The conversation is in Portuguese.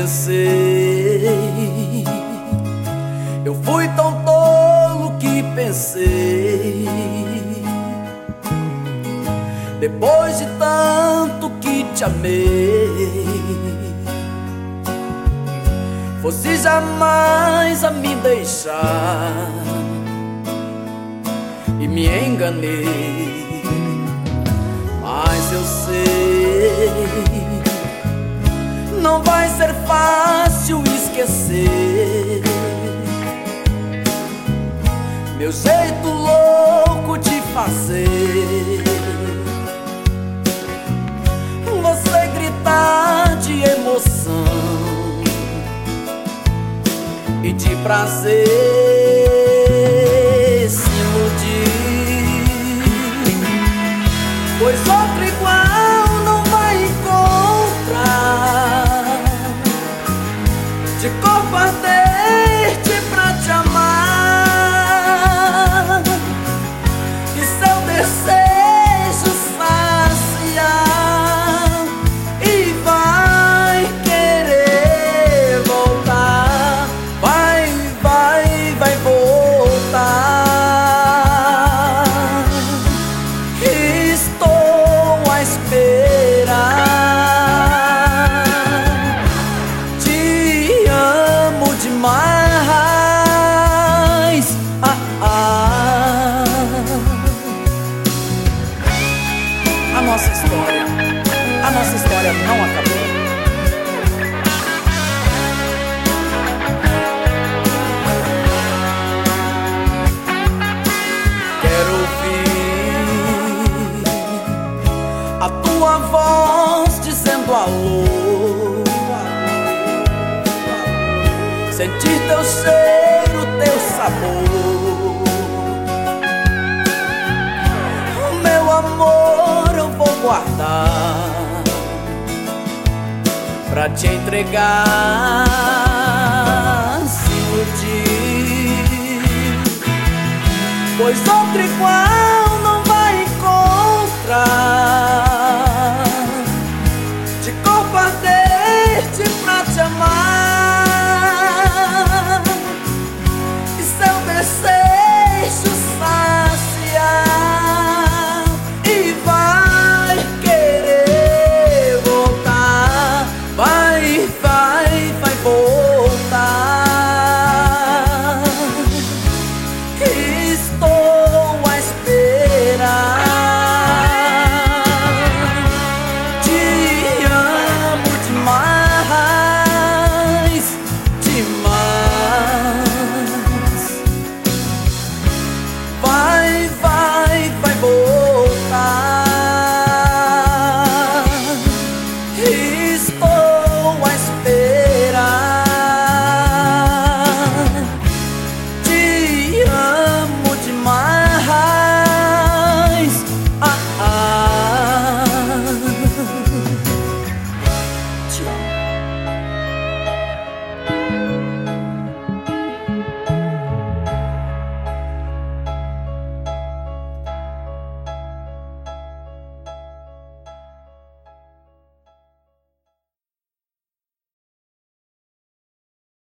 pensei, eu fui tão tolo que pensei, depois de tanto que te amei, fosse jamais a me deixar, e me enganei. Mas eu sei, não vai ser fácil esquecer meu jeito louco de fazer você gritar de emoção e de prazer, se iludir, pois outro igual não vai encontrar, de corpo ardente pra te amar, e seu desejo saciar, e vai querer voltar, vai voltar. Estou a esperar, te amo demais. A nossa história não acabou. Quero ouvir a tua voz dizendo alô, sentir teu cheiro, teu sabor. Meu amor, eu vou guardar pra te entregar, se iludir, pois outro igual